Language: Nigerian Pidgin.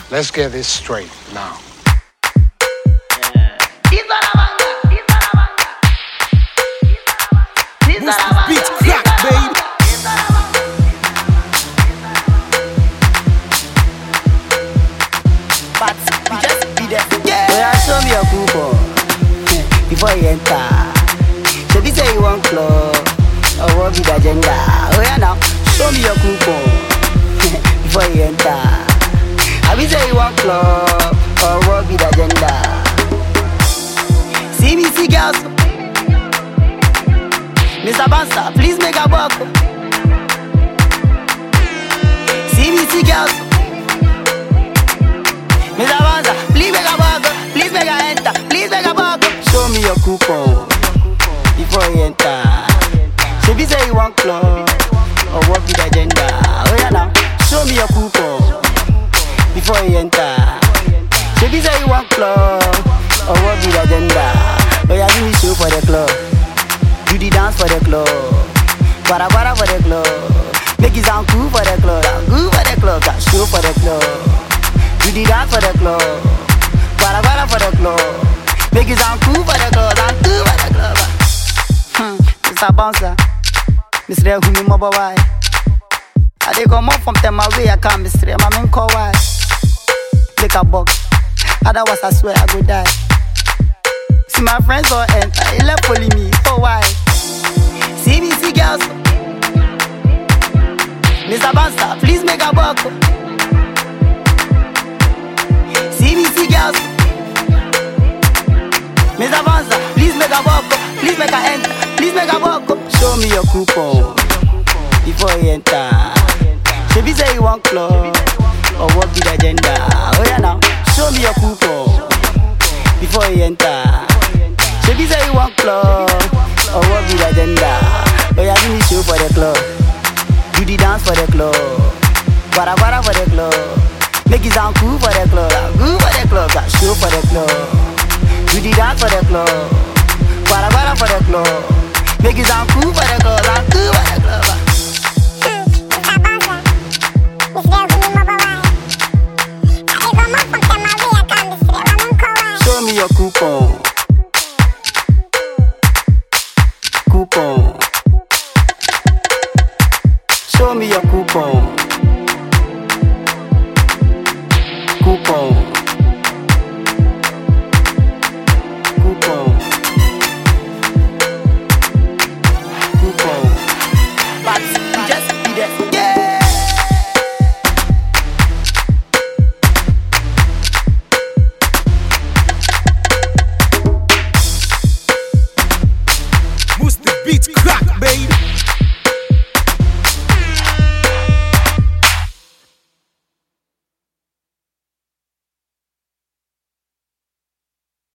Let's get this straight now. Beat crack, baby. But we just be there. Yeah, show me your coupon before you enter. So be say you want club or what be the agenda? Oh yeah, now show me your coupon before you enter. I be say you want club or what be the agenda? CBC girls, Mr. Bansa, please make a buck. CBC girls, Mr. Bansa, please make a buck. Please make a enter. Please make a buck. Show me your coupon before you enter. So be say you want club or what be the agenda? Oh yeah now, show me your coupon before you enter. So be say you want club or what be the agenda? Oh yeah, give me show for the club. Do the dance for the club. Guara guara for the club. Make it sound cool for the club. Cool for the club. Got show for the club. Do the dance for the club. Guara guara for the club. Make it sound cool for the club. Sound cool for the club. Mr. Bouncer, Mr. Humi Mobile Why? I dey come up from them away. I can't Mr. My main call why? Make a box. Otherwise I swear I go die. See my friends all enter. He left only me. Oh why? CBC girls, Mr. Bansa, please make a buck. CBC girls, Mr. Bansa, please make a buck. Please make a enter. Please make a buck. Show me your coupon before you enter. Should be say you want club or what be the agenda? Oh yeah now, show me your coupon before you enter. Should be say you want club or what be the agenda? Oh yeah, give me show for the club. Do the dance for the club. Guara guara for the club. Make it sound cool for the club. Cool for the club. Got show for the club. Do the dance for the club. Guara guara for the club. Make it sound cool for the club. Sound cool for the club. Mr. Bouncer, Mr.